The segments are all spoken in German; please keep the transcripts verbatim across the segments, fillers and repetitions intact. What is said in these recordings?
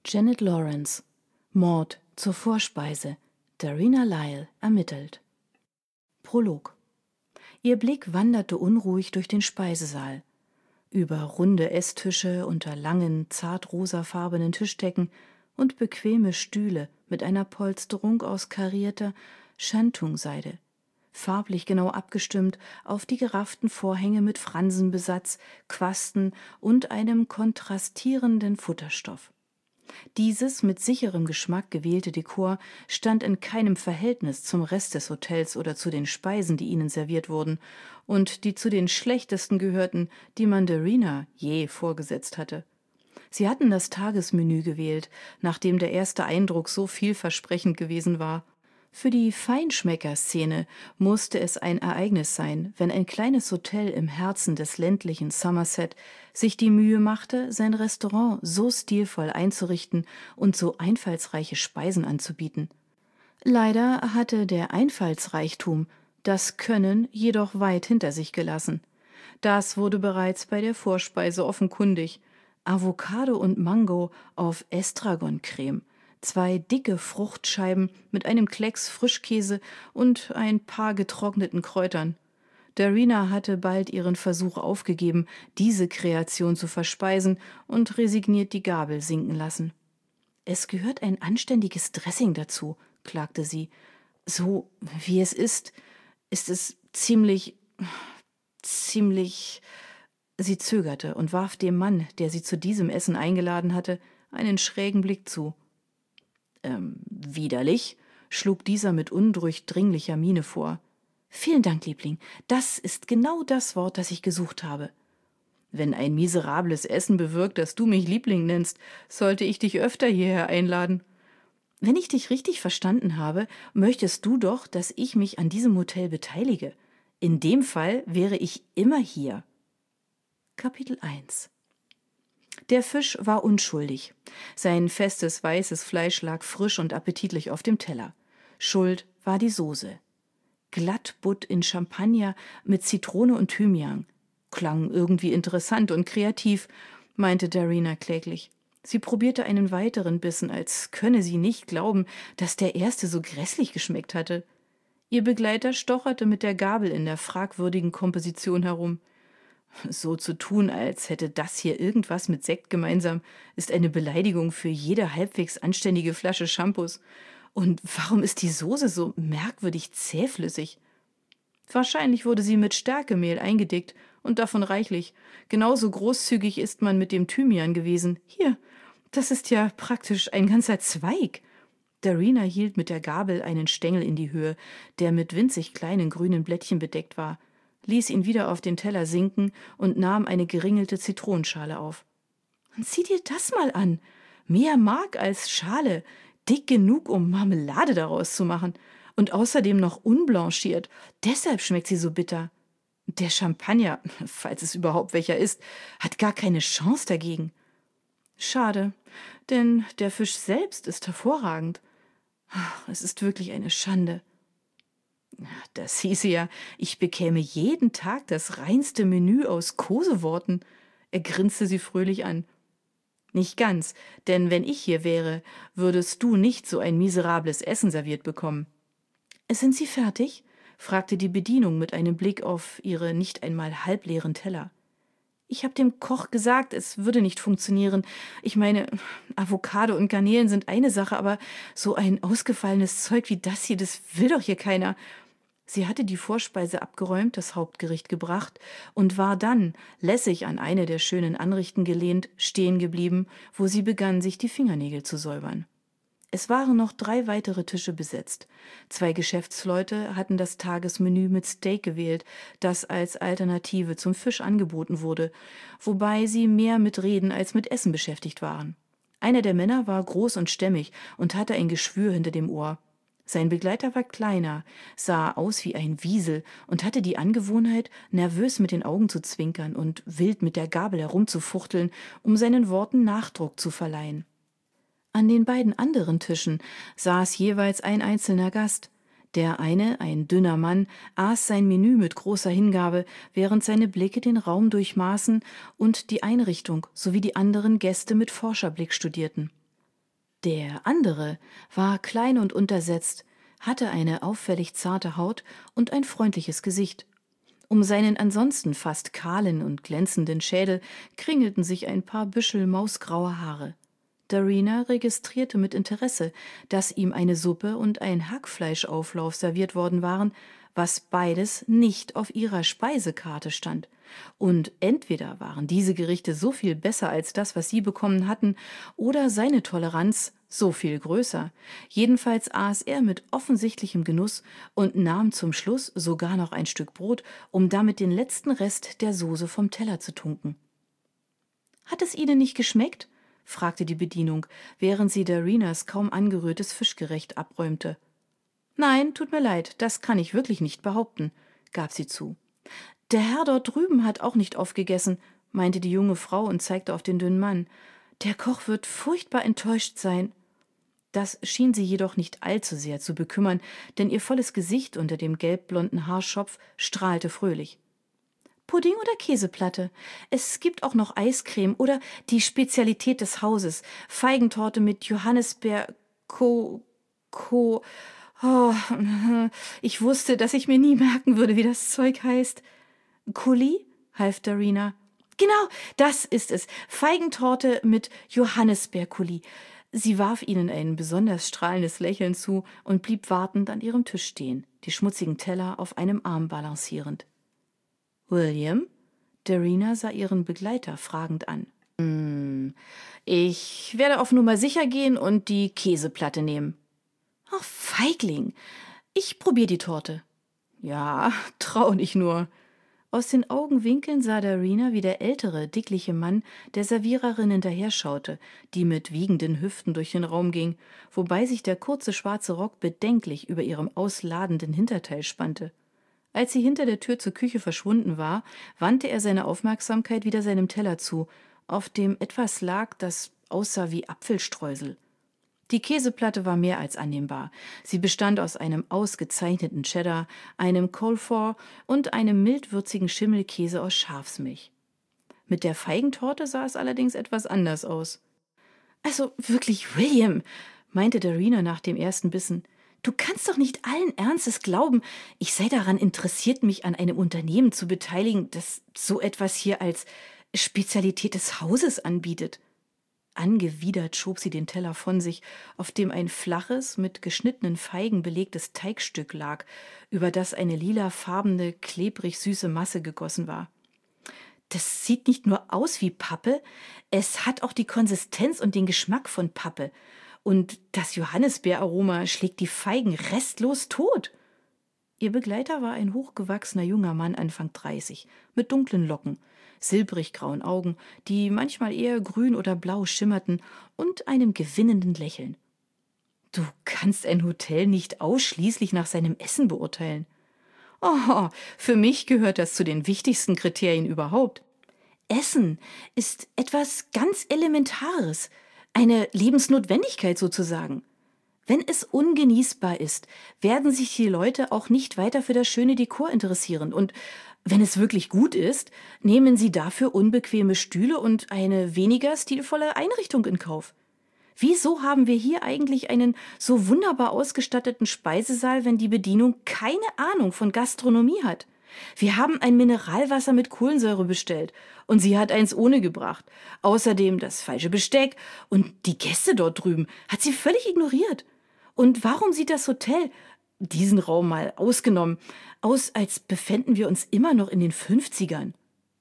Janet Lawrence. Mord zur Vorspeise. Darina Lyle ermittelt. Prolog. Ihr Blick wanderte unruhig durch den Speisesaal. Über runde Esstische unter langen, zart rosafarbenen Tischdecken und bequeme Stühle mit einer Polsterung aus karierter Shantung-Seide, farblich genau abgestimmt auf die gerafften Vorhänge mit Fransenbesatz, Quasten und einem kontrastierenden Futterstoff. Dieses mit sicherem Geschmack gewählte Dekor stand in keinem Verhältnis zum Rest des Hotels oder zu den Speisen, die ihnen serviert wurden und die zu den schlechtesten gehörten, die man Darina je vorgesetzt hatte. Sie hatten das Tagesmenü gewählt, nachdem der erste Eindruck so vielversprechend gewesen war. Für die Feinschmecker-Szene musste es ein Ereignis sein, wenn ein kleines Hotel im Herzen des ländlichen Somerset sich die Mühe machte, sein Restaurant so stilvoll einzurichten und so einfallsreiche Speisen anzubieten. Leider hatte der Einfallsreichtum das Können jedoch weit hinter sich gelassen. Das wurde bereits bei der Vorspeise offenkundig. Avocado und Mango auf Estragon-Creme, zwei dicke Fruchtscheiben mit einem Klecks Frischkäse und ein paar getrockneten Kräutern. Darina hatte bald ihren Versuch aufgegeben, diese Kreation zu verspeisen und resigniert die Gabel sinken lassen. »Es gehört ein anständiges Dressing dazu«, klagte sie. »So wie es ist, ist es ziemlich, ziemlich...« Sie zögerte und warf dem Mann, der sie zu diesem Essen eingeladen hatte, einen schrägen Blick zu. Ähm, widerlich, schlug dieser mit undurchdringlicher Miene vor. »Vielen Dank, Liebling, das ist genau das Wort, das ich gesucht habe.« »Wenn ein miserables Essen bewirkt, dass du mich Liebling nennst, sollte ich dich öfter hierher einladen.« »Wenn ich dich richtig verstanden habe, möchtest du doch, dass ich mich an diesem Hotel beteilige. In dem Fall wäre ich immer hier.« Kapitel eins. Der Fisch war unschuldig. Sein festes, weißes Fleisch lag frisch und appetitlich auf dem Teller. Schuld war die Soße. Glattbutt in Champagner mit Zitrone und Thymian. Klang irgendwie interessant und kreativ, meinte Darina kläglich. Sie probierte einen weiteren Bissen, als könne sie nicht glauben, dass der erste so grässlich geschmeckt hatte. Ihr Begleiter stocherte mit der Gabel in der fragwürdigen Komposition herum. So zu tun, als hätte das hier irgendwas mit Sekt gemeinsam, ist eine Beleidigung für jede halbwegs anständige Flasche Shampoos. Und warum ist die Soße so merkwürdig zähflüssig? Wahrscheinlich wurde sie mit Stärkemehl eingedickt und davon reichlich. Genauso großzügig ist man mit dem Thymian gewesen. Hier, das ist ja praktisch ein ganzer Zweig. Darina hielt mit der Gabel einen Stängel in die Höhe, der mit winzig kleinen grünen Blättchen bedeckt war, ließ ihn wieder auf den Teller sinken und nahm eine geringelte Zitronenschale auf. »Sieh dir das mal an! Mehr Mark als Schale, dick genug, um Marmelade daraus zu machen. Und außerdem noch unblanchiert. Deshalb schmeckt sie so bitter. Der Champagner, falls es überhaupt welcher ist, hat gar keine Chance dagegen. Schade, denn der Fisch selbst ist hervorragend. Es ist wirklich eine Schande.« »Das hieße ja, ich bekäme jeden Tag das reinste Menü aus Koseworten«, er grinste sie fröhlich an. »Nicht ganz, denn wenn ich hier wäre, würdest du nicht so ein miserables Essen serviert bekommen.« »Sind Sie fertig?« fragte die Bedienung mit einem Blick auf ihre nicht einmal halbleeren Teller. »Ich habe dem Koch gesagt, es würde nicht funktionieren. Ich meine, Avocado und Garnelen sind eine Sache, aber so ein ausgefallenes Zeug wie das hier, das will doch hier keiner.« Sie hatte die Vorspeise abgeräumt, das Hauptgericht gebracht und war dann, lässig an eine der schönen Anrichten gelehnt, stehen geblieben, wo sie begann, sich die Fingernägel zu säubern. Es waren noch drei weitere Tische besetzt. Zwei Geschäftsleute hatten das Tagesmenü mit Steak gewählt, das als Alternative zum Fisch angeboten wurde, wobei sie mehr mit Reden als mit Essen beschäftigt waren. Einer der Männer war groß und stämmig und hatte ein Geschwür hinter dem Ohr. Sein Begleiter war kleiner, sah aus wie ein Wiesel und hatte die Angewohnheit, nervös mit den Augen zu zwinkern und wild mit der Gabel herumzufuchteln, um seinen Worten Nachdruck zu verleihen. An den beiden anderen Tischen saß jeweils ein einzelner Gast. Der eine, ein dünner Mann, aß sein Menü mit großer Hingabe, während seine Blicke den Raum durchmaßen und die Einrichtung sowie die anderen Gäste mit Forscherblick studierten. Der andere war klein und untersetzt, hatte eine auffällig zarte Haut und ein freundliches Gesicht. Um seinen ansonsten fast kahlen und glänzenden Schädel kringelten sich ein paar Büschel mausgrauer Haare. Darina registrierte mit Interesse, dass ihm eine Suppe und ein Hackfleischauflauf serviert worden waren, was beides nicht auf ihrer Speisekarte stand. Und entweder waren diese Gerichte so viel besser als das, was sie bekommen hatten, oder seine Toleranz so viel größer. Jedenfalls aß er mit offensichtlichem Genuss und nahm zum Schluss sogar noch ein Stück Brot, um damit den letzten Rest der Soße vom Teller zu tunken. »Hat es Ihnen nicht geschmeckt?« fragte die Bedienung, während sie Darinas kaum angerührtes Fischgericht abräumte. »Nein, tut mir leid, das kann ich wirklich nicht behaupten«, gab sie zu. »Der Herr dort drüben hat auch nicht aufgegessen«, meinte die junge Frau und zeigte auf den dünnen Mann. »Der Koch wird furchtbar enttäuscht sein.« Das schien sie jedoch nicht allzu sehr zu bekümmern, denn ihr volles Gesicht unter dem gelbblonden Haarschopf strahlte fröhlich. »Pudding oder Käseplatte? Es gibt auch noch Eiscreme oder die Spezialität des Hauses, Feigentorte mit Johannisbeer, Ko, Ko, oh, ich wusste, dass ich mir nie merken würde, wie das Zeug heißt.« »Coulis?« half Darina. »Genau, das ist es. Feigentorte mit Johannisbeer-Coulis.« Sie warf ihnen ein besonders strahlendes Lächeln zu und blieb wartend an ihrem Tisch stehen, die schmutzigen Teller auf einem Arm balancierend. »William?« Darina sah ihren Begleiter fragend an. »Hm, ich werde auf Nummer sicher gehen und die Käseplatte nehmen.« »Ach, Feigling! Ich probier die Torte.« »Ja, trau dich nur.« Aus den Augenwinkeln sah Darina, wie der ältere, dickliche Mann der Serviererin hinterher schaute, die mit wiegenden Hüften durch den Raum ging, wobei sich der kurze schwarze Rock bedenklich über ihrem ausladenden Hinterteil spannte. Als sie hinter der Tür zur Küche verschwunden war, wandte er seine Aufmerksamkeit wieder seinem Teller zu, auf dem etwas lag, das aussah wie Apfelstreusel. Die Käseplatte war mehr als annehmbar. Sie bestand aus einem ausgezeichneten Cheddar, einem Colfort und einem mildwürzigen Schimmelkäse aus Schafsmilch. Mit der Feigentorte sah es allerdings etwas anders aus. »Also wirklich, William«, meinte Darina nach dem ersten Bissen, »du kannst doch nicht allen Ernstes glauben, ich sei daran interessiert, mich an einem Unternehmen zu beteiligen, das so etwas hier als Spezialität des Hauses anbietet.« Angewidert schob sie den Teller von sich, auf dem ein flaches, mit geschnittenen Feigen belegtes Teigstück lag, über das eine lilafarbene, klebrig süße Masse gegossen war. »Das sieht nicht nur aus wie Pappe, es hat auch die Konsistenz und den Geschmack von Pappe. Und das Johannisbeeraroma schlägt die Feigen restlos tot.« Ihr Begleiter war ein hochgewachsener junger Mann Anfang dreißig, mit dunklen Locken, silbrig-grauen Augen, die manchmal eher grün oder blau schimmerten, und einem gewinnenden Lächeln. »Du kannst ein Hotel nicht ausschließlich nach seinem Essen beurteilen.« »Oh, für mich gehört das zu den wichtigsten Kriterien überhaupt. Essen ist etwas ganz Elementares, eine Lebensnotwendigkeit sozusagen. Wenn es ungenießbar ist, werden sich die Leute auch nicht weiter für das schöne Dekor interessieren. Und wenn es wirklich gut ist, nehmen sie dafür unbequeme Stühle und eine weniger stilvolle Einrichtung in Kauf. Wieso haben wir hier eigentlich einen so wunderbar ausgestatteten Speisesaal, wenn die Bedienung keine Ahnung von Gastronomie hat? Wir haben ein Mineralwasser mit Kohlensäure bestellt und sie hat eins ohne gebracht. Außerdem das falsche Besteck und die Gäste dort drüben hat sie völlig ignoriert. Und warum sieht das Hotel, diesen Raum mal ausgenommen, aus, als befänden wir uns immer noch in den fünfzigern?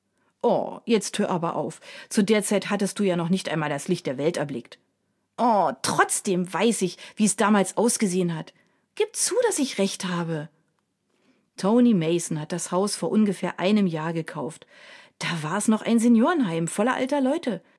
Oh, jetzt hör aber auf. Zu der Zeit hattest du ja noch nicht einmal das Licht der Welt erblickt. Oh, trotzdem weiß ich, wie es damals ausgesehen hat. Gib zu, dass ich recht habe. Tony Mason hat das Haus vor ungefähr einem Jahr gekauft. Da war es noch ein Seniorenheim voller alter Leute.